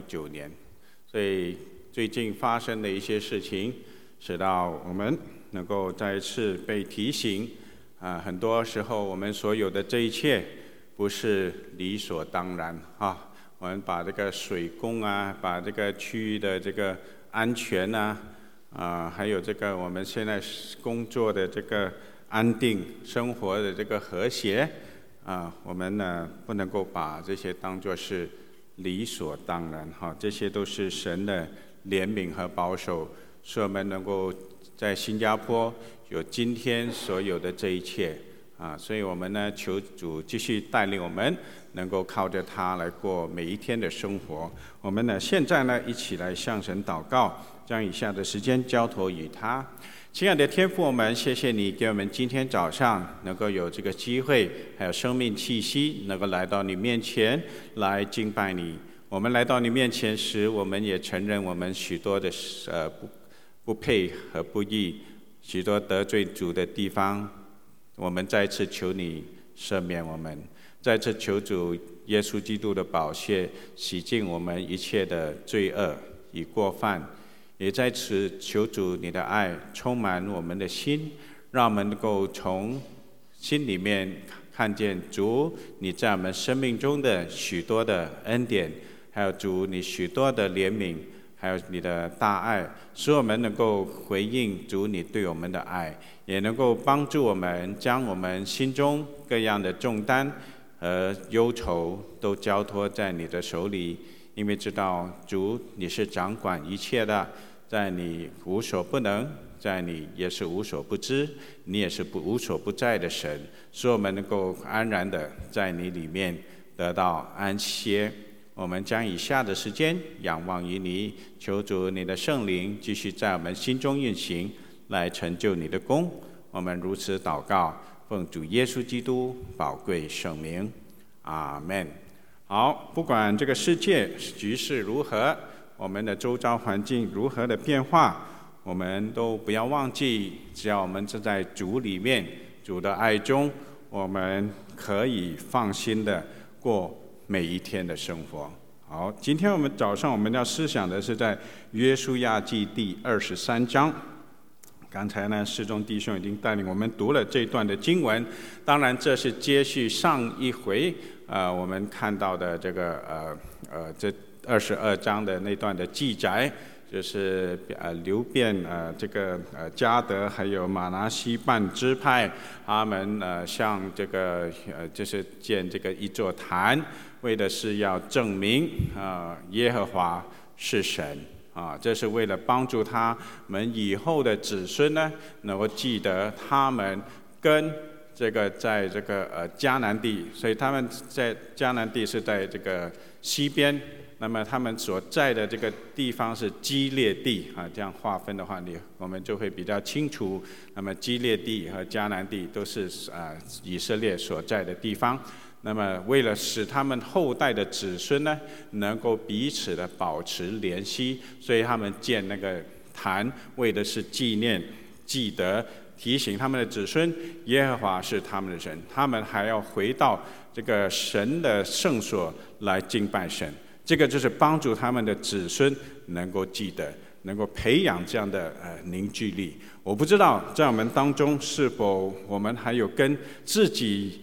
9年，所以最近发生的一些事情，使到我们能够再一次被提醒。很多时候我们所有的这一切不是理所当然啊。我们把这个水工啊，把这个区域的这个安全啊，还有这个我们现在工作的这个安定、生活的这个和谐我们呢不能够把这些当作是理所当然哈。这些都是神的怜悯和保守，使我们能够在新加坡有今天所有的这一切所以我们呢求主继续带领我们，能够靠着他来过每一天的生活。我们呢现在呢一起来向神祷告，将以下的时间交托于他。亲爱的天父，我们谢谢你给我们今天早上能够有这个机会，还有生命气息，能够来到你面前来敬拜你。我们来到你面前时，我们也承认我们许多的不配和不义，许多得罪主的地方，我们再次求你赦免我们，再次求主耶稣基督的宝血洗净我们一切的罪恶与过犯，也在此求主你的爱充满我们的心，让我们能够从心里面看见主你在我们生命中的许多的恩典，还有主你许多的怜悯，还有你的大爱，使我们能够回应主你对我们的爱，也能够帮助我们将我们心中各样的重担和忧愁都交托在你的手里，因为知道主你是掌管一切的，在你无所不能，在你也是无所不知，你也是无所不在的神，使我们能够安然的在你里面得到安歇。我们将以下的时间仰望于你，求主你的圣灵继续在我们心中运行，来成就你的功。我们如此祷告，奉主耶稣基督宝贵圣名，阿们。好，不管这个世界局势如何，我们的周遭环境如何的变化，我们都不要忘记，只要我们是在主里面，主的爱中，我们可以放心的过每一天的生活。好，今天我们早上我们要思想的是在约书亚记第23章。刚才呢，师兄弟兄已经带领我们读了这段的经文，当然这是接续上一回我们看到的这个这22章的那段的记载，就是流便这个迦得还有玛拿西半支派，他们向这个就是建这个一座坛，为的是要证明耶和华是神这是为了帮助他们以后的子孙呢，能够记得他们跟这个在这个迦南地，所以他们在迦南地是在这个西边，那么他们所在的这个地方是基列地这样划分的话，我们就会比较清楚。那么基列地和迦南地都是以色列所在的地方。那么为了使他们后代的子孙呢，能够彼此的保持联系，所以他们建那个坛，为的是纪念、记得、提醒他们的子孙，耶和华是他们的神，他们还要回到这个神的圣所来敬拜神。这个就是帮助他们的子孙能够记得，能够培养这样的凝聚力。我不知道在我们当中是否我们还有跟自己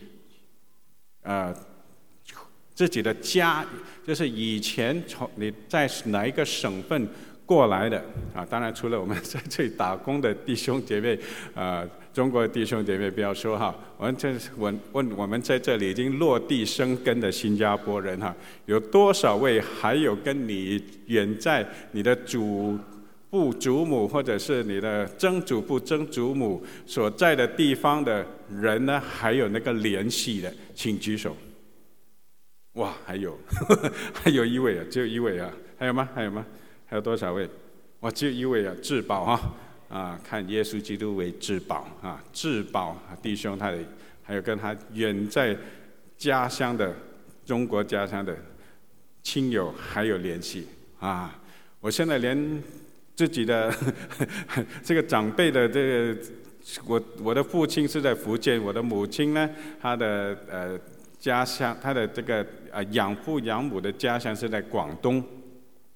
的家，就是以前从你在哪一个省份过来的当然除了我们在这里打工的弟兄姐妹中国的弟兄姐妹不要说我们问我们在这里已经落地生根的新加坡人有多少位还有跟你远在你的祖父祖母或者是你的曾祖父曾祖母所在的地方的人呢，还有那个联系的，请举手。哇，还有还有一位只有一位还有吗？还有多少位？哇，只有一位至宝看耶稣基督为至宝至宝弟兄，他还有跟他远在家乡的中国家乡的亲友还有联系我现在连自己的这个长辈的这个我的父亲是在福建，我的母亲呢，她的家乡，她的这个养父养母的家乡是在广东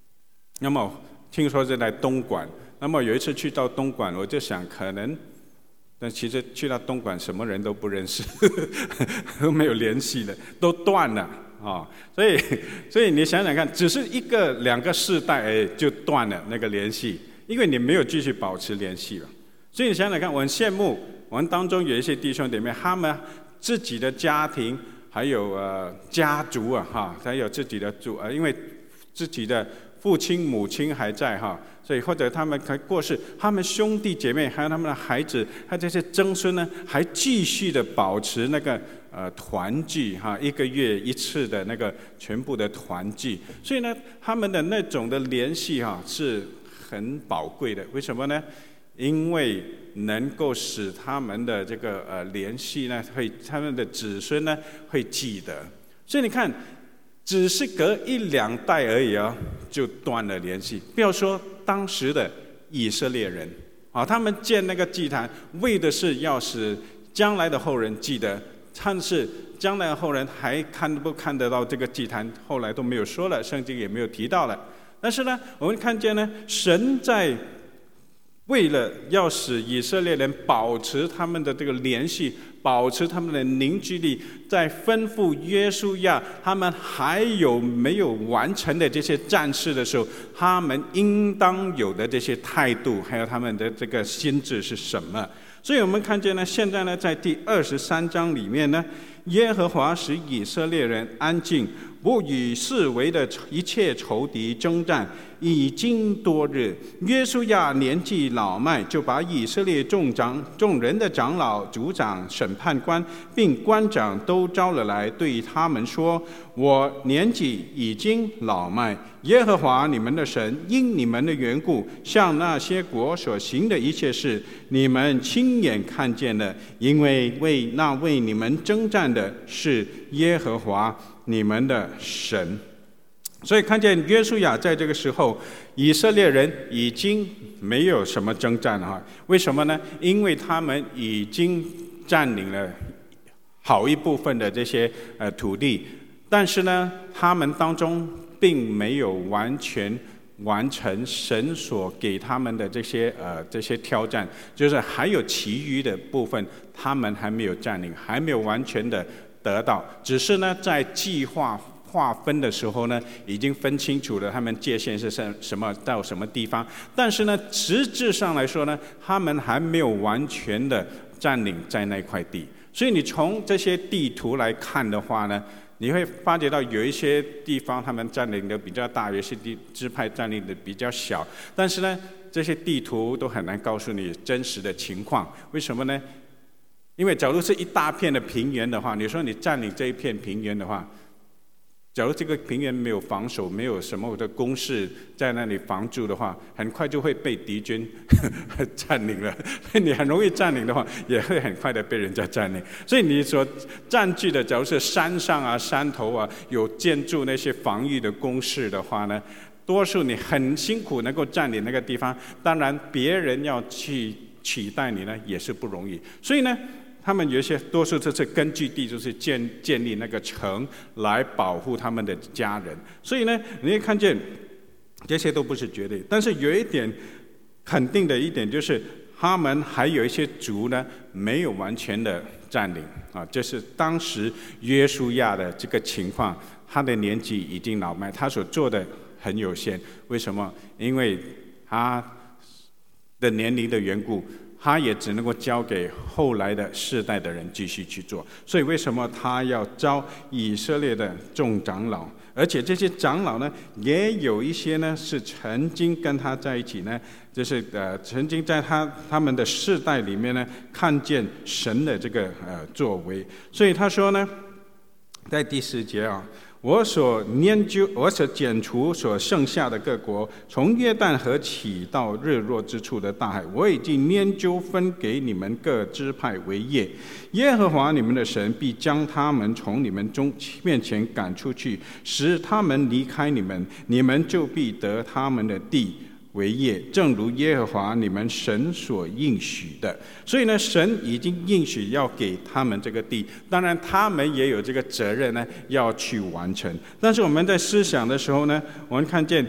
那么听说是在东莞，那么有一次去到东莞，我就想可能，但其实去到东莞什么人都不认识，都没有联系的，都断了啊。所以你想想看，只是两个世代就断了那个联系，因为你没有继续保持联系了。所以你想想看，我很羡慕我们当中有一些弟兄姐妹，他们自己的家庭还有家族还有自己的因为自己的父亲母亲还在所以或者他们还过世，他们兄弟姐妹还有他们的孩子，还有这些曾孙呢，还继续的保持那个团聚1个月一次的那个全部的团聚。所以呢，他们的那种的联系是很宝贵的。为什么呢？因为能够使他们的这个联系呢，他们的子孙呢会记得。所以你看，只是隔1-2代而已就断了联系。不要说当时的以色列人他们建那个祭坛，为的是要使将来的后人记得。但是将来的后人还看不看得到这个祭坛，后来都没有说了，圣经也没有提到了。但是呢，我们看见呢，神在为了要使以色列人保持他们的这个联系，保持他们的凝聚力，在吩咐约书亚他们还有没有完成的这些战事的时候，他们应当有的这些态度，还有他们的这个心智是什么。所以我们看见呢，现在呢，在第23章里面呢，耶和华使以色列人安静，不与四围的一切仇敌征战，已经多日。约书亚年纪老迈，就把以色列众人的长老、族长、审判官并官长都招了来，对他们说：我年纪已经老迈，耶和华你们的神因你们的缘故，向那些国所行的一切事，你们亲眼看见了，因为为你们征战的是耶和华你们的神。所以看见约书亚在这个时候，以色列人已经没有什么征战了为什么呢？因为他们已经占领了好一部分的这些土地，但是呢，他们当中并没有完全完成神所给他们的这些挑战，就是还有其余的部分，他们还没有占领，还没有完全的得到，只是呢，在计划划分的时候呢，已经分清楚了他们界限是什么到什么地方，但是呢，实质上来说呢，他们还没有完全的占领在那块地。所以你从这些地图来看的话呢，你会发觉到有一些地方他们占领的比较大，有些支派占领的比较小，但是呢，这些地图都很难告诉你真实的情况。为什么呢？因为假如是一大片的平原的话，你说你占领这一片平原的话，假如这个平原没有防守，没有什么的工事在那里防住的话，很快就会被敌军占领了。你很容易占领的话，也会很快的被人家占领。所以你所占据的，假如是山上啊、山头啊，有建筑那些防御的工事的话呢，多数你很辛苦能够占领那个地方，当然别人要去取代你呢，也是不容易。所以呢，他们有一些多数这次根据地就是建立那个城来保护他们的家人，所以呢，你会看见这些都不是绝对，但是有一点肯定的一点就是，他们还有一些族呢没有完全的占领这是当时约书亚的这个情况，他的年纪已经老迈，他所做的很有限。为什么？因为他的年龄的缘故，他也只能够交给后来的世代的人继续去做。所以为什么他要招以色列的众长老？而且这些长老呢，也有一些呢是曾经跟他在一起呢，就是曾经在他们的世代里面呢，看见神的这个作为。所以他说呢，在第10节我所剪除所剩下的各国，从约旦河起到日落之处的大海，我已经研究分给你们各支派为业。耶和华你们的神必将他们从你们面前赶出去，使他们离开你们，你们就必得他们的地为业，正如耶和华你们神所应许的。所以呢，神已经应许要给他们这个地，当然他们也有这个责任呢，要去完成。但是我们在思想的时候呢，我们看见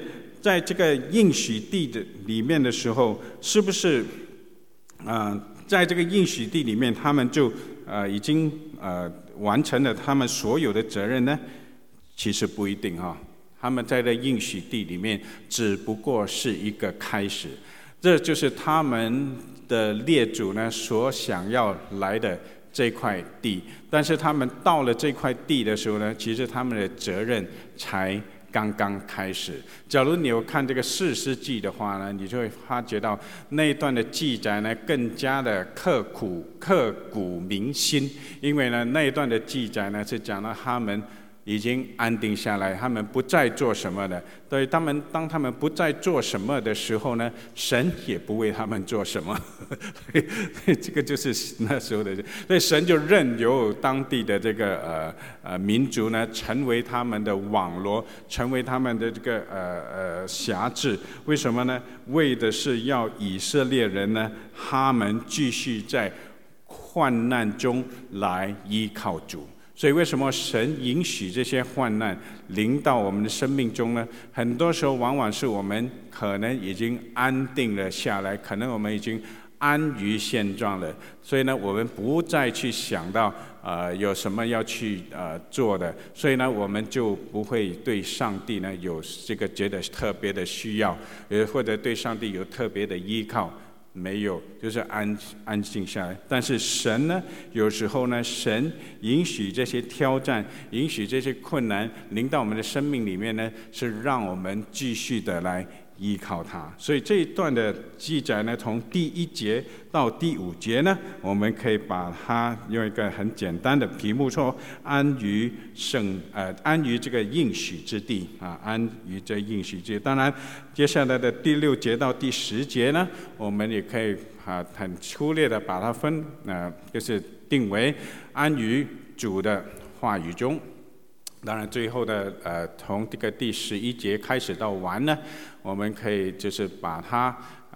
在这个应许地的里面的时候，是不是在这个应许地里面，他们就已经完成了他们所有的责任呢？其实不一定哈，他们在这应许地里面只不过是一个开始，这就是他们的列祖呢所想要来的这块地。但是他们到了这块地的时候呢，其实他们的责任才刚刚开始。假如你有看这个士师记的话呢，你就会发觉到那一段的记载呢，更加的刻骨铭心。因为呢，那一段的记载呢，是讲到他们已经安定下来，他们不再做什么了。对他们，当他们不再做什么的时候呢，神也不为他们做什么。这个就是那时候的，所以神就任由当地的这个民族呢，成为他们的网罗，成为他们的这个辖制。为什么呢？为的是要以色列人呢，他们继续在患难中来依靠主。所以为什么神允许这些患难临到我们的生命中呢？很多时候往往是我们可能已经安定了下来，可能我们已经安于现状了，所以呢，我们不再去想到有什么要去做的，所以呢，我们就不会对上帝呢有这个觉得特别的需要，或者对上帝有特别的依靠。没有，就是安静下来。但是神呢，有时候呢，神允许这些挑战，允许这些困难临到我们的生命里面呢，是让我们继续的来依靠他。所以这一段的记载呢，从第1节到第5节呢，我们可以把它用一个很简单的题目说：安于这个应许之地啊，安于这应许之地。当然，接下来的第6节到第10节呢，我们也可以很粗略的把它就是定为安于主的话语中。当然，最后的从这个第11节开始到完呢，我们可以就是把它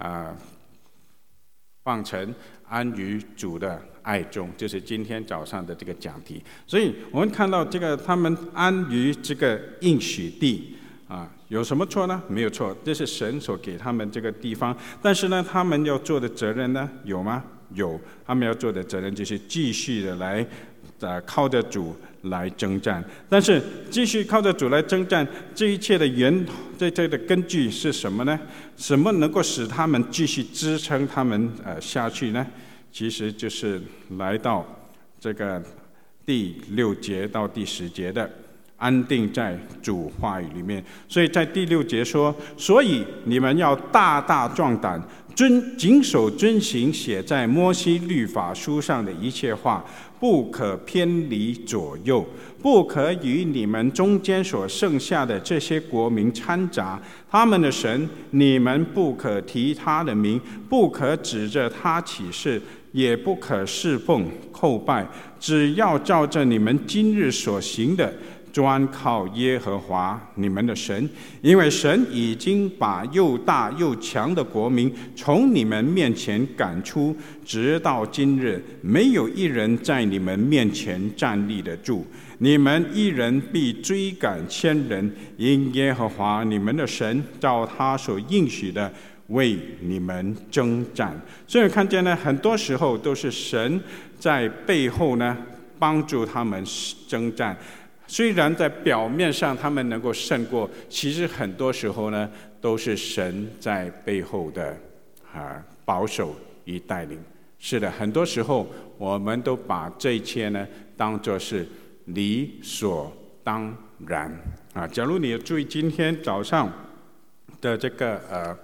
放成安于主的爱中，就是今天早上的这个讲题。所以我们看到这个他们安于这个应许地有什么错呢？没有错，这是神所给他们这个地方。但是呢，他们要做的责任呢，有吗？有，他们要做的责任就是继续的来靠着主来征战。但是继续靠着主来征战，这一切的这的根据是什么呢？什么能够使他们继续支撑他们下去呢？其实就是来到这个第6节到第10节的安定在主话语里面。所以在第6节说：所以你们要大大壮胆，谨守遵行写在摩西律法书上的一切话，不可偏离左右，不可与你们中间所剩下的这些国民掺杂。他们的神，你们不可提他的名，不可指着他起誓，也不可侍奉叩拜，只要照着你们今日所行的，专靠耶和华你们的神。因为神已经把又大又强的国民从你们面前赶出，直到今日，没有一人在你们面前站立得住。你们一人必追赶千人，因耶和华你们的神照他所应许的为你们征战。所以看见呢，很多时候都是神在背后呢帮助他们征战。虽然在表面上他们能够胜过，其实很多时候呢都是神在背后的保守与带领。是的，很多时候我们都把这一切呢当作是理所当然假如你注意今天早上的这个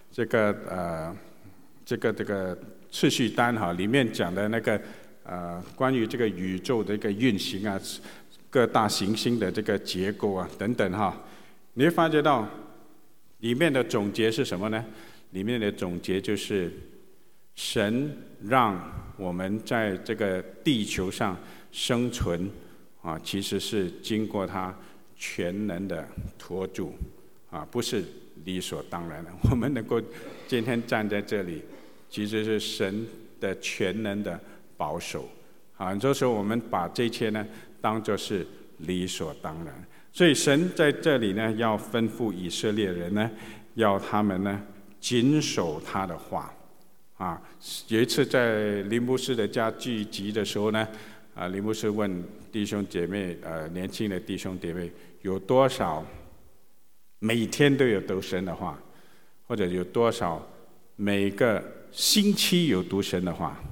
次序单里面讲的那个关于这个宇宙的一个运行各大行星的这个结构等等你会发觉到里面的总结是什么呢？里面的总结就是神让我们在这个地球上生存其实是经过他全能的托住不是理所当然的。我们能够今天站在这里，其实是神的全能的保守很多时候我们把这一切呢当作是理所当然。 所以神在这里呢，要吩咐以色列人呢，要他们呢谨守他的话。有一次在林牧师的家聚集的时候呢，林牧师问弟兄姐妹，年轻的弟兄姐妹，有多少每天都有读神的话，或者有多少每个星期有读神的话？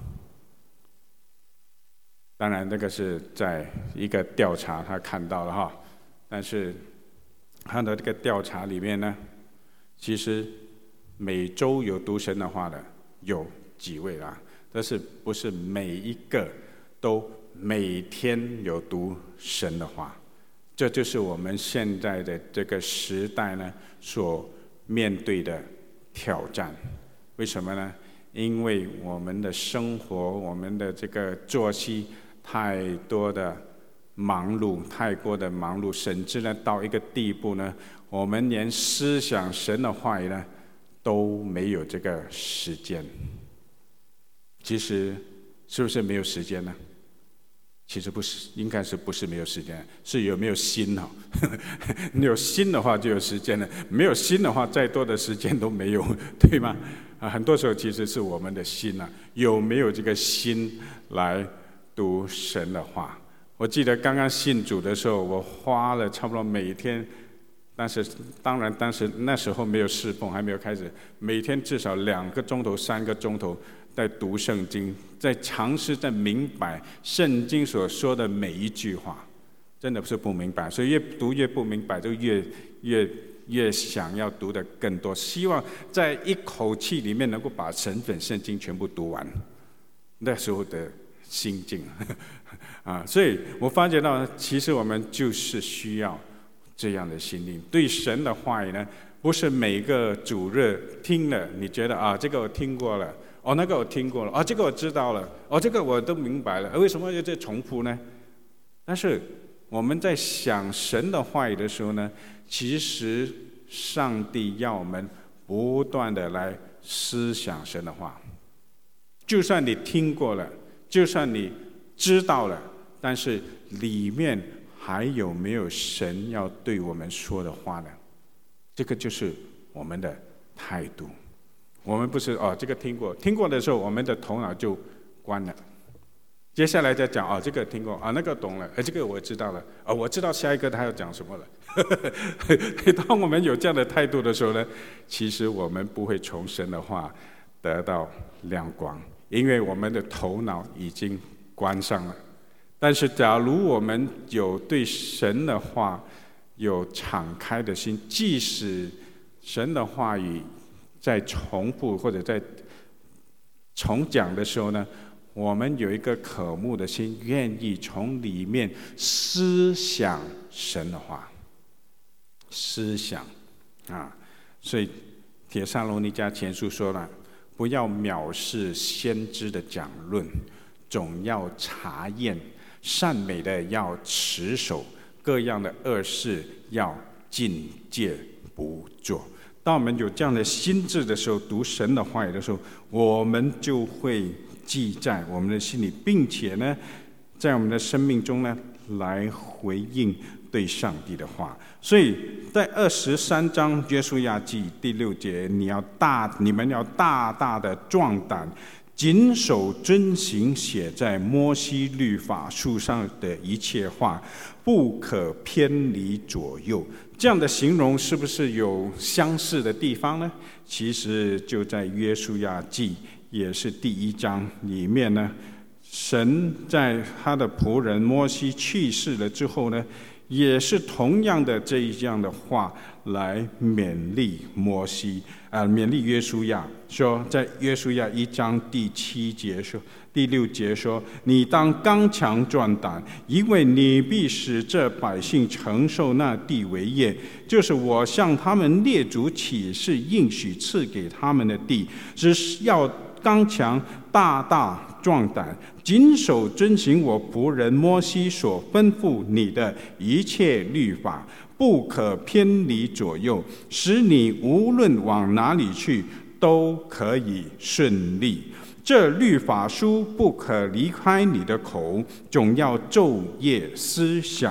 当然，那个是在一个调查他看到了哈，但是他的这个调查里面呢，其实每周有读神的话的有几位啦，但是不是每一个都每天有读神的话。这就是我们现在的这个时代呢所面对的挑战。为什么呢？因为我们的生活，我们的这个作息太多的忙碌，太过的忙碌，甚至呢到一个地步呢，我们连思想神的话语呢都没有这个时间。其实是不是没有时间呢？其实不是，应该是不是没有时间，是有没有心哦。你有心的话就有时间了，没有心的话，再多的时间都没有，对吗？很多时候其实是我们的心有没有这个心来读神的话。我记得刚刚信主的时候，我花了差不多每天，但是当然那时候没有侍奉，还没有开始，每天至少2个钟头、3个钟头在读圣经，在尝试在明白圣经所说的每一句话。真的是不明白，所以越读越不明白，就越想要读的更多，希望在一口气里面能够把整本圣经全部读完。那时候的心境所以我发觉到，其实我们就是需要这样的心灵。对神的话语呢，不是每个主日听了，你觉得这个我听过了，那个我听过了，这个我知道了，这个我都明白了，为什么要再重复呢？但是我们在想神的话语的时候呢，其实上帝要我们不断的来思想神的话。就算你听过了，就算你知道了，但是里面还有没有神要对我们说的话呢？这个就是我们的态度。我们不是这个听过的时候，我们的头脑就关了。接下来再讲这个听过那个懂了，这个我知道了我知道下一个他要讲什么了。当我们有这样的态度的时候呢，其实我们不会从神的话得到亮光，因为我们的头脑已经关上了。但是假如我们有对神的话有敞开的心，即使神的话语在重复或者在重讲的时候呢，我们有一个渴慕的心，愿意从里面思想神的话。思想所以帖撒罗尼迦前书说了，不要藐视先知的讲论，总要查验，善美的要持守，各样的恶事要禁戒不做。当我们有这样的心智的时候，读神的话语的时候，我们就会记在我们的心里，并且呢，在我们的生命中呢，来回应对上帝的话。所以在23章约书亚记第6节，你们要大大的壮胆，谨守遵行写在摩西律法书上的一切话，不可偏离左右。这样的形容是不是有相似的地方呢？其实就在约书亚记，也是第1章里面呢，神在他的仆人摩西去世了之后呢，也是同样的这样的话来勉励摩西勉励约书亚，说在约书亚1章第7节说，第6节说，你当刚强壮胆，因为你必使这百姓承受那地为业，就是我向他们列祖起誓应许赐给他们的地，只是要刚强大大壮胆，谨守遵行我仆人摩西所吩咐你的一切律法，不可偏离左右，使你无论往哪里去都可以顺利。这律法书不可离开你的口，总要昼夜思想，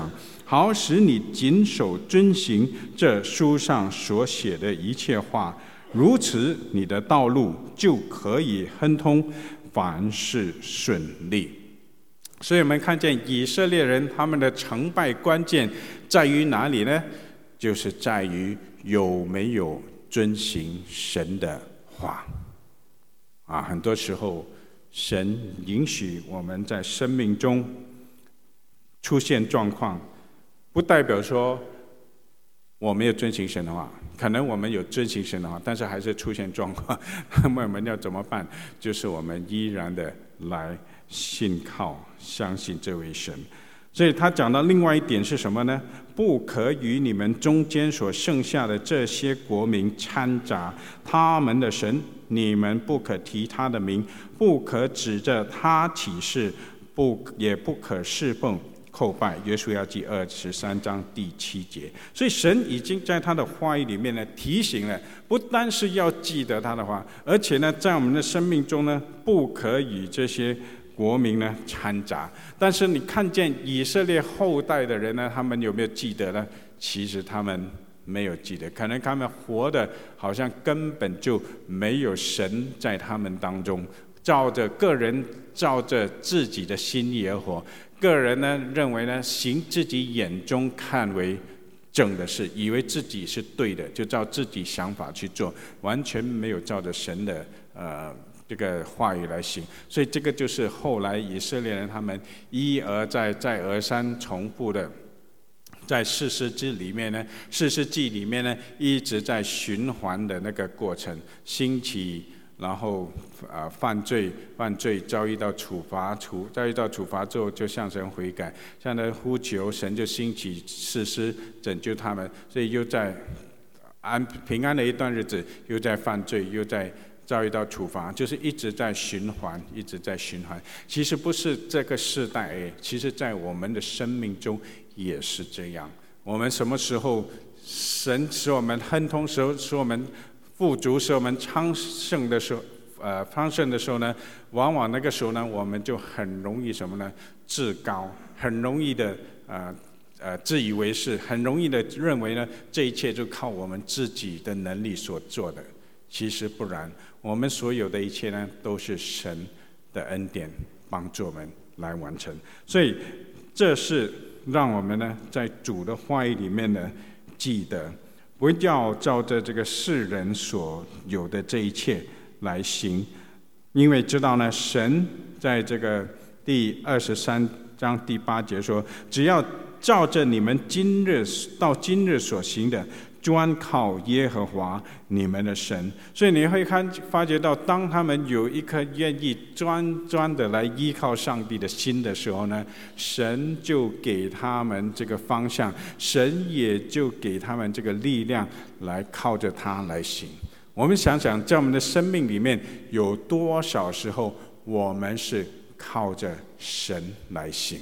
好使你谨守遵行这书上所写的一切话，如此你的道路就可以亨通，凡事顺利。所以我们看见以色列人他们的成败关键在于哪里呢？就是在于有没有遵行神的话。很多时候神允许我们在生命中出现状况，不代表说我没有遵行神的话，可能我们有遵行神的话，但是还是出现状况，那么我们要怎么办？就是我们依然的来信靠相信这位神。所以他讲到另外一点是什么呢？不可与你们中间所剩下的这些国民掺杂，他们的神你们不可提他的名，不可指着他起誓，也不可侍奉叩拜。约书亚记23章第7节。所以神已经在他的话语里面呢提醒了，不单是要记得他的话，而且呢在我们的生命中呢不可与这些国民呢掺杂。但是你看见以色列后代的人呢，他们有没有记得呢？其实他们没有记得，可能他们活的好像根本就没有神在他们当中，照着自己的心意而活。个人呢认为呢行自己眼中看为正的事，以为自己是对的，就照自己想法去做，完全没有照着神的这个话语来行。所以这个就是后来以色列人他们一而再再而三重复的在士师记里面呢一直在循环的那个过程，兴起，然后犯罪遭遇到处罚之后就向神悔改，向他呼求，神就兴起士师拯救他们，所以又在平安的一段日子，又在犯罪，又在遭遇到处罚，就是一直在循环。其实不是这个世代其实在我们的生命中也是这样。我们什么时候神使我们亨通，使我们富足，使我们昌盛的时候呢，往往那个时候呢，我们就很容易什么呢？自高，很容易的自以为是，很容易的认为呢，这一切就靠我们自己的能力所做的。其实不然，我们所有的一切呢，都是神的恩典帮助我们来完成。所以这是让我们呢，在主的话语里面呢，记得不要照着这个世人所有的这一切来行，因为知道呢，神在这个第23章第8节说，只要照着你们到今日所行的，专靠耶和华你们的神。所以你会发觉到，当他们有一颗愿意专的来依靠上帝的心的时候呢，神就给他们这个方向，神也就给他们这个力量来靠着他来行。我们想想，在我们的生命里面，有多少时候我们是靠着神来行？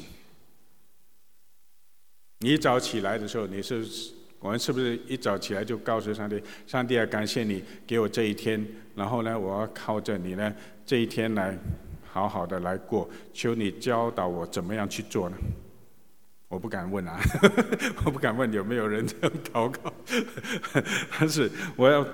你一早起来的时候，我们是不是一早起来就告诉上帝，上帝啊，感谢你给我这一天，然后呢，我要靠着你呢，这一天来好好的来过，求你教导我怎么样去做呢？我不敢问我不敢问有没有人这样祷告，但是我要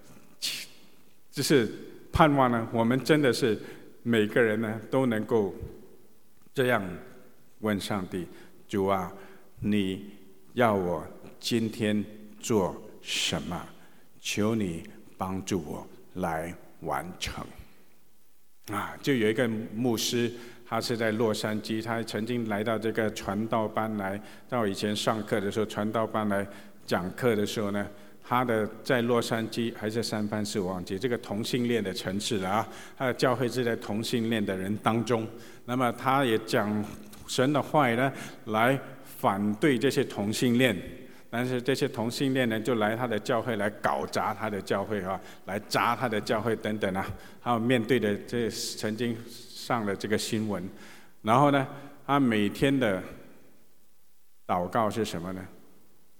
就是盼望呢，我们真的是每个人呢都能够这样问上帝：主啊，你要我今天做什么？求你帮助我来完成。就有一个牧师，他是在洛杉矶，他曾经来到这个传道班来，到以前上课的时候，传道班来讲课的时候呢，他的在洛杉矶还是三藩市，我忘记这个同性恋的城市了他的教会是在同性恋的人当中，那么他也讲神的话语呢，来反对这些同性恋，但是这些同性恋呢，就来他的教会来搞砸他的教会来砸他的教会等等还有面对的这曾经上了这个新闻，然后呢，他每天的祷告是什么呢？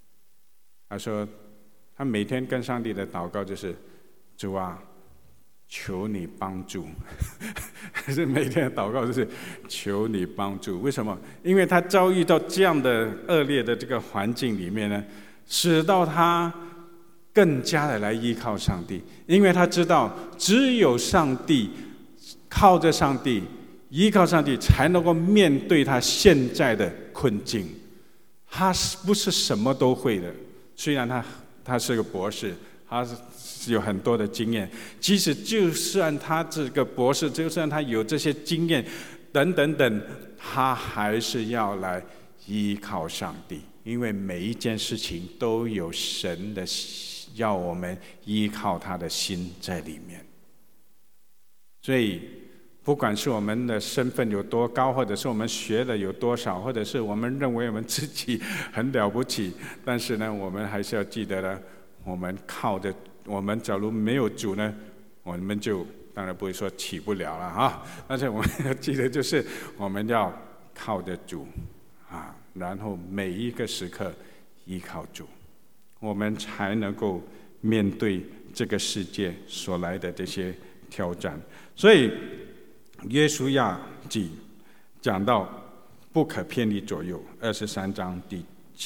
他说，他每天跟上帝的祷告就是：主啊， 求你帮助。是每天的祷告就是求你帮助。为什么？因为他遭遇到这样的恶劣的这个环境里面呢，使到他更加的来依靠上帝，因为他知道只有上帝，靠着上帝，依靠上帝，才能够面对他现在的困境。他不是什么都会的，虽然他是个博士，他是有很多的经验，即使就算他这个博士，就算他有这些经验等等等，他还是要来依靠上帝，因为每一件事情都有神的要我们依靠他的心在里面。所以不管是我们的身份有多高，或者是我们学的有多少，或者是我们认为我们自己很了不起，但是呢，我们还是要记得呢，我们靠着，我们假如没有主呢，我们就当然不会说起不了了啊，但是我们要记得就是我们要靠着主啊，然后每一个时刻依靠主，我们才能够面对这个世界所来的这些挑战。所以约书亚记讲到不可偏离左右，23章第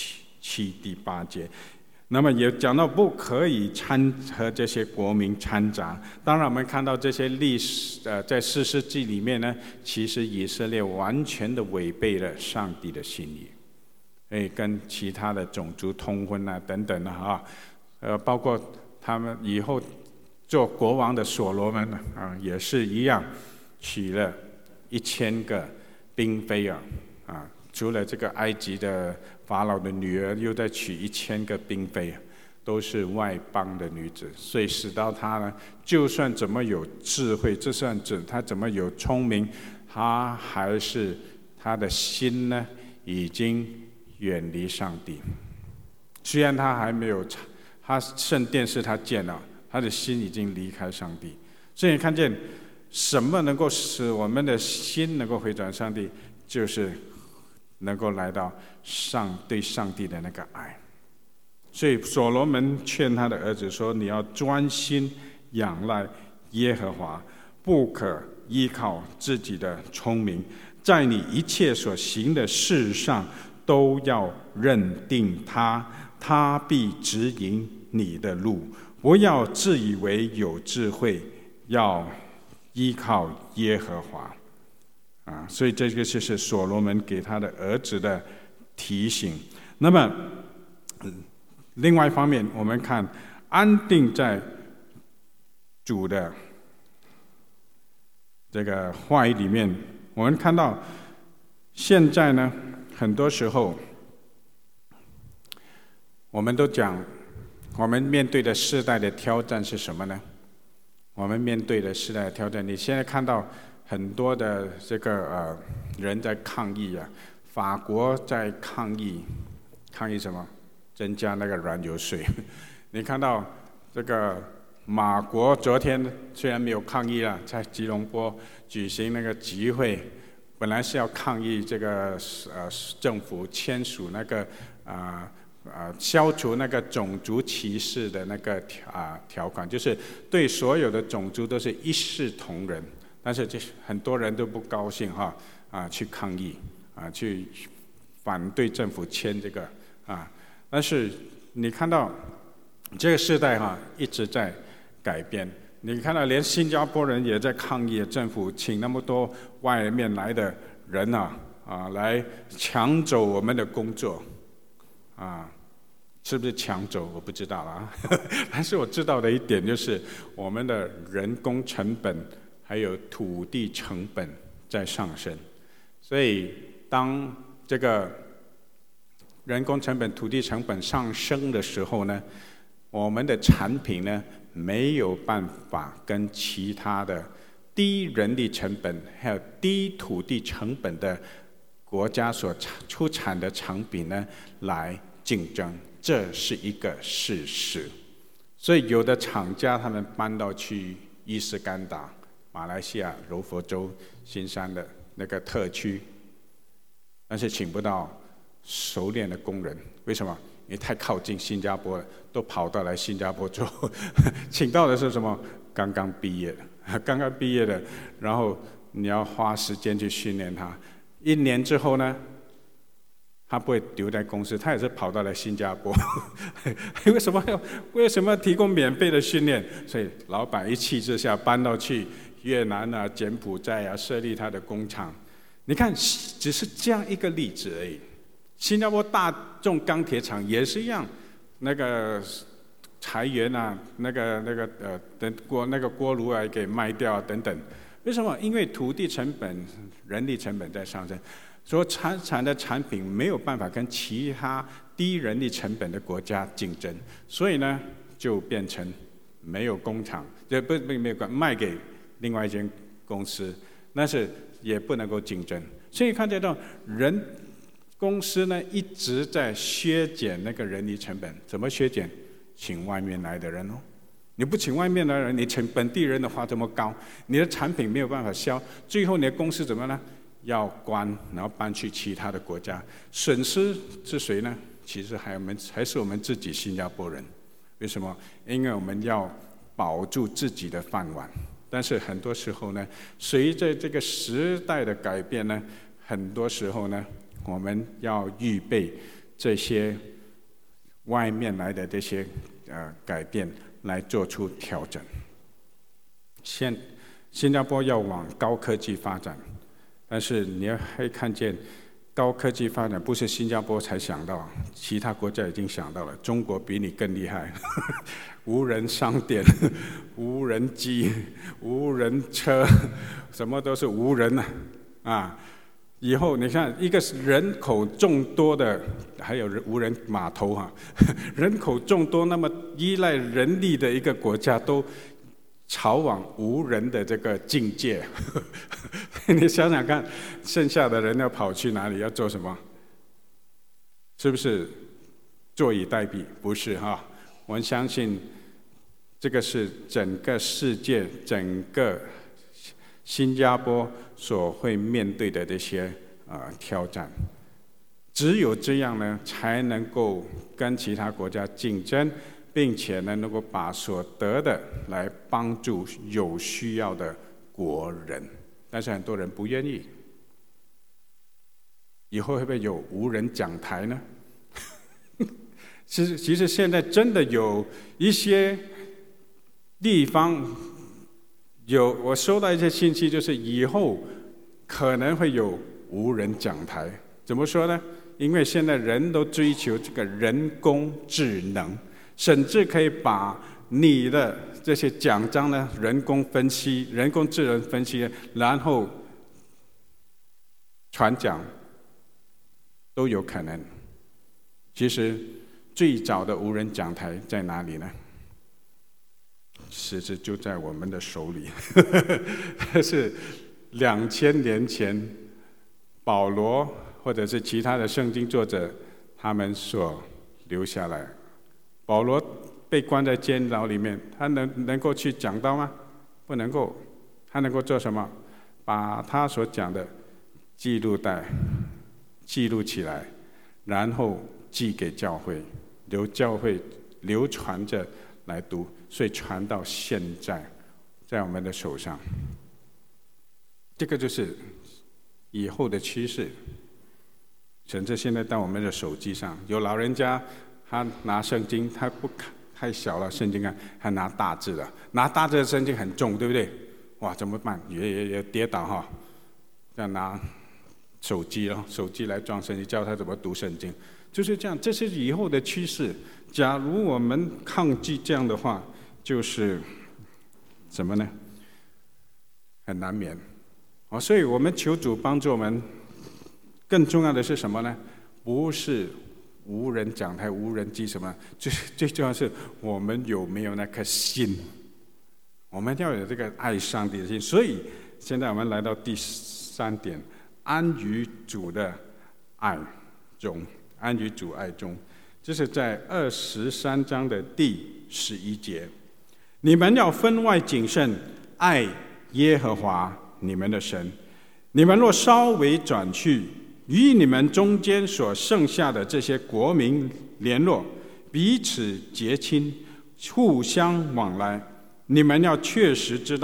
7、第8节。那么也讲到不可以和这些国民掺杂。当然我们看到这些历史在士师记里面呢，其实以色列完全的违背了上帝的心意，跟其他的种族通婚啊等等啊，包括他们以后做国王的所罗门啊，也是一样，娶了1000个嫔妃啊，除了这个埃及的法老的女儿，又再娶1000个嫔妃，都是外邦的女子，所以使到他呢，就算怎么有智慧，就算他怎么有聪明，他还是他的心呢，已经远离上帝。虽然他还没有，他圣殿是他建了，他的心已经离开上帝。所以你看见什么能够使我们的心能够回转上帝，就是能够来到对上帝的那个爱。所以所罗门劝他的儿子说，你要专心仰赖耶和华，不可依靠自己的聪明，在你一切所行的事上都要认定他，他必指引你的路。不要自以为有智慧，要依靠耶和华。所以这个就是所罗门给他的儿子的提醒。那么另外一方面，我们看安定在主的这个话语里面，我们看到现在呢，很多时候我们都讲，我们面对的世代的挑战是什么呢？我们面对的世代的挑战，你现在看到很多的这个人在抗议啊，法国在抗议什么？增加那个燃油税。你看到这个马国昨天虽然没有抗议了，在吉隆坡举行那个集会，本来是要抗议这个政府签署那个消除那个种族歧视的那个条款，就是对所有的种族都是一视同仁。但是这很多人都不高兴去抗议去反对政府签这个但是你看到这个时代一直在改变。你看到连新加坡人也在抗议政府请那么多外面来的人来抢走我们的工作是不是抢走我不知道啦但是我知道的一点就是我们的人工成本还有土地成本在上升。所以当这个人工成本、土地成本上升的时候呢，我们的产品呢没有办法跟其他的低人力成本还有低土地成本的国家所出产的产品呢来竞争，这是一个事实。所以有的厂家他们搬到去伊斯干达、马来西亚柔佛州新山的那个特区，但是请不到熟练的工人。为什么？因为太靠近新加坡了，都跑到来新加坡做请到的是什么？刚刚毕业刚刚毕业的，然后你要花时间去训练他。1年之后呢，他不会留在公司，他也是跑到了新加坡。为什么要提供免费的训练？所以老板一气之下搬到去越南啊、柬埔寨啊，设立他的工厂。你看，只是这样一个例子而已。新加坡大众钢铁厂也是一样，那个裁员啊，那个锅炉啊给卖掉等等。为什么？因为土地成本、人力成本在上升，所产的产品没有办法跟其他低人力成本的国家竞争，所以呢，就变成没有工厂，没有卖给另外一间公司，但是也不能够竞争。所以看得到公司呢一直在削减那个人力成本，怎么削减？请外面来的人哦。你不请外面的人，你请本地人的话这么高，你的产品没有办法销，最后你的公司怎么呢？要关，然后搬去其他的国家，损失是谁呢？其实还是我们自己新加坡人。为什么？因为我们要保住自己的饭碗。但是很多时候呢，随着这个时代的改变呢，很多时候呢，我们要预备这些外面来的这些改变，来做出调整。新加坡要往高科技发展，但是你会看见高科技发展不是新加坡才想到，其他国家已经想到了。中国比你更厉害，无人商店、无人机、无人车，什么都是无人啊！以后你看，一个人口众多的，还有无人码头哈，人口众多，那么依赖人力的一个国家，都朝往无人的这个境界。你想想看，剩下的人要跑去哪里？要做什么？是不是坐以待毙？不是哈，我们相信这个是整个世界、整个新加坡所会面对的这些挑战，只有这样呢，才能够跟其他国家竞争，并且呢，能够把所得的来帮助有需要的国人。但是很多人不愿意。以后会不会有无人讲台呢？其实现在真的有一些地方。我收到一些信息，就是以后可能会有无人讲台。怎么说呢？因为现在人都追求这个人工智能，甚至可以把你的这些奖章呢，人工智能分析，然后传奖都有可能。其实最早的无人讲台在哪里呢？其实就在我们的手里。是2000年前保罗或者是其他的圣经作者他们所留下来。保罗被关在监牢里面，他能够去讲道吗？不能够。他能够做什么？把他所讲的记录起来，然后寄给教会，留教会流传着来读，所以传到现在，在我们的手上。这个就是以后的趋势，甚至现在到我们的手机上，有老人家他拿圣经，他不太小了，圣经啊，他拿大字的，拿大字的圣经很重，对不对？哇，怎么办？也跌倒哈，要拿手机来装圣经，教他怎么读圣经。就是这样，这是以后的趋势。假如我们抗拒这样的话，就是什么呢？很难免。所以我们求主帮助我们。更重要的是什么呢？不是无人讲台、无人机什么，最重要是我们有没有那颗心。我们要有这个爱上帝的心。所以现在我们来到第3点，安于主的爱中。安于主爱中，这是在23章的第11节。你们要分外谨慎，爱耶和华你们的神。你们若稍微转去，与你们中间所剩下的这些国民联络，彼此结亲，互相往来，你们要确实知道，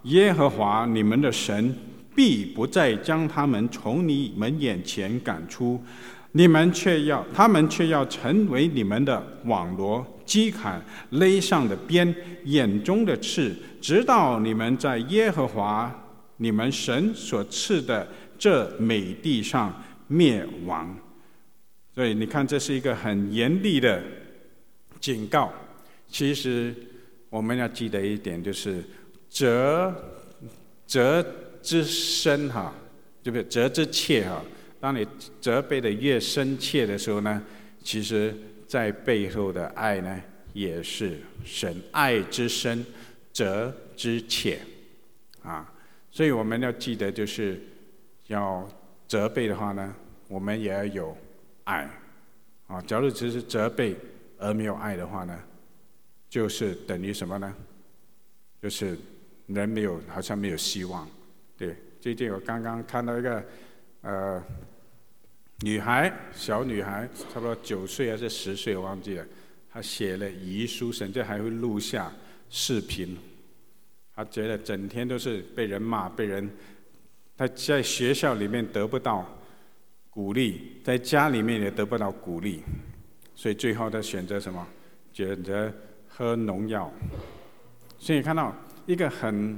耶和华你们的神必不再将他们从你们眼前赶出，他们却要成为你们的网罗、机坎、勒上的鞭、眼中的刺，直到你们在耶和华你们神所赐的这美地上灭亡。所以你看，这是一个很严厉的警告。其实我们要记得一点，就是责之深对不对？责之切当你责备的越深切的时候呢，其实在背后的爱呢也是深，爱之深，责之切所以我们要记得，就是要责备的话呢，我们也要有爱假如只是责备而没有爱的话呢，就是等于什么呢？就是人好像没有希望。对，最近我刚刚看到一个小女孩，差不多9岁还是10岁，我忘记了。她写了遗书，甚至还会录下视频。她觉得整天都是被人骂，她在学校里面得不到鼓励，在家里面也得不到鼓励，所以最后她选择什么？选择喝农药。所以看到一个很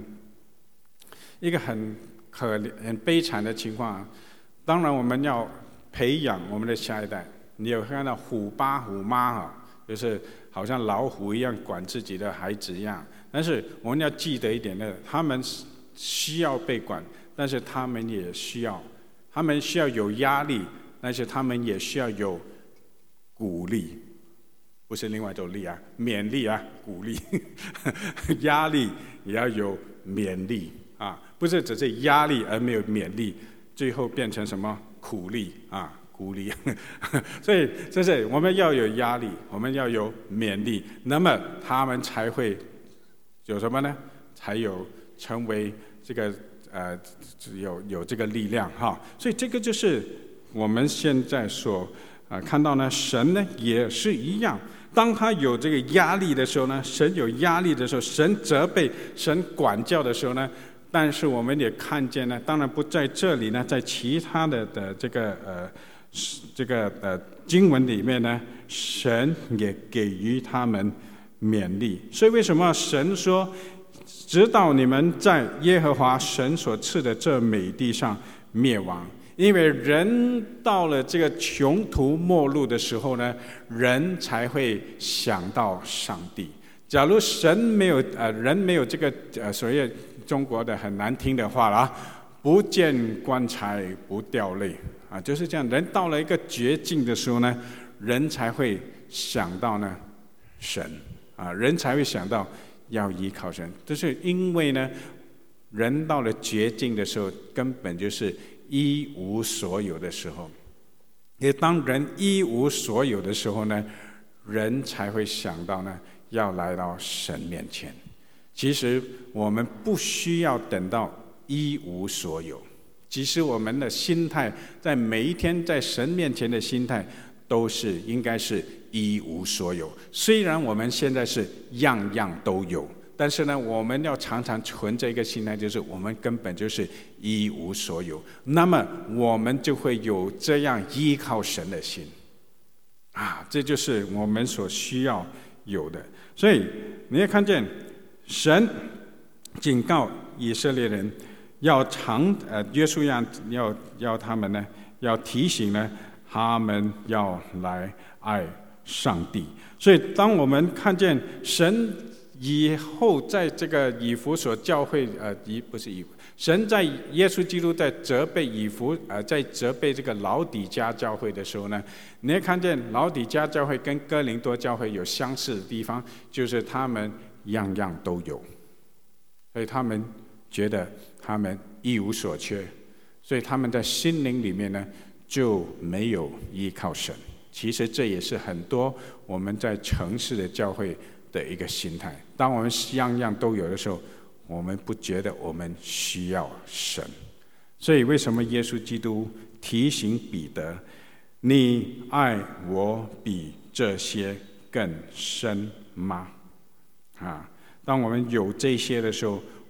悲惨的情况。当然我们要培养我们的下一代。你有看到虎爸虎妈就是好像老虎一样管自己的孩子一样。但是我们要记得一点呢，他们需要被管，但是他们需要有压力，但是他们也需要有鼓励，不是另外一种力勉励鼓励压力也要有勉励不是只是压力而没有勉励，最后变成什么苦力鼓励所以就是我们要有压力，我们要有勉励，那么他们才会有什么呢？才有成为这个有这个力量所以这个就是我们现在所看到呢，神呢也是一样。当他有这个压力的时候呢，神有压力的时候，神责备、神管教的时候呢，但是我们也看见呢，当然不在这里呢，在其他的这个经文里面呢，神也给予他们勉励。所以为什么神说，直到你们在耶和华神所赐的这美地上灭亡？因为人到了这个穷途末路的时候呢，人才会想到上帝。假如人没有这个所谓中国的很难听的话不见棺材不掉泪就是这样。人到了一个绝境的时候呢，人才会想到呢神人才会想到要依靠神。就是因为呢，人到了绝境的时候，根本就是一无所有的时候。也当人一无所有的时候呢，人才会想到呢要来到神面前。其实我们不需要等到一无所有，其实我们的心态在每一天在神面前的心态都是应该是一无所有。虽然我们现在是样样都有，但是呢，我们要常常存着一个心态，就是我们根本就是一无所有。那么我们就会有这样依靠神的心这就是我们所需要有的。所以你也看见神警告以色列人要约书亚要他们呢，要提醒呢，他们要来爱上帝。所以当我们看见神以后在这个以弗所教会神在耶稣基督在责备在责备这个老底嘉教会的时候呢，你会看见老底嘉教会跟哥林多教会有相似的地方，就是他们样样都有，所以他们觉得他们一无所缺，所以他们在心灵里面呢就没有依靠神。其实这也是很多我们在城市的教会的一个心态。当我们样样都有的时候，我们不觉得我们需要神。所以为什么耶稣基督提醒彼得，你爱我比这些更深吗？当我们有这些的时候，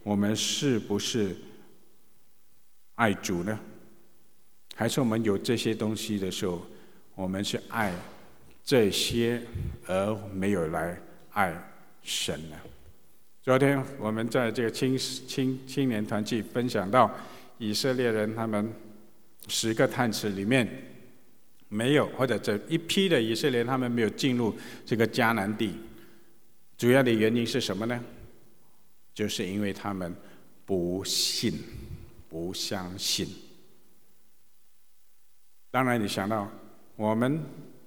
我们是不是爱主呢？还是我们有这些东西的时候，我们是爱这些而没有来爱神呢？昨天我们在这个青年团契分享到，以色列人他们10个探子里面没有，或者这一批的以色列人他们没有进入这个迦南地，主要的原因是什么呢？就是因为他们不信，不相信。当然，你想到我们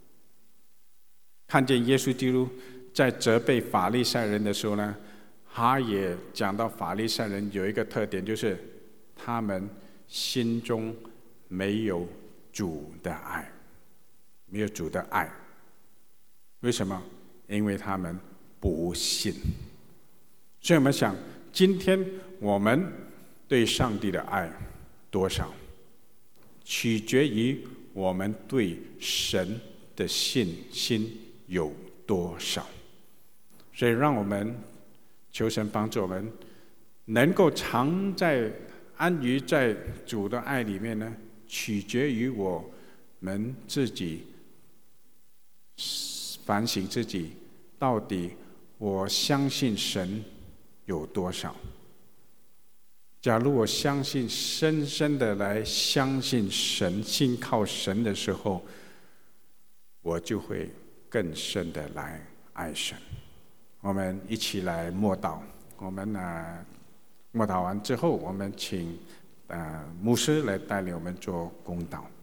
看见耶稣基督在责备法利赛人的时候呢，他也讲到法利赛人有一个特点，就是他们心中没有主的爱，没有主的爱。为什么？因为他们不信。所以我们想，今天我们对上帝的爱多少，取决于我们对神的信心有多少。所以让我们求神帮助我们，能够安于在主的爱里面呢，取决于我们自己反省自己，到底我相信神有多少。假如我相信，深深的来相信神，信靠神的时候，我就会更深的来爱神。我们一起来默祷。我们默祷完之后，我们请牧师来带领我们做公祷。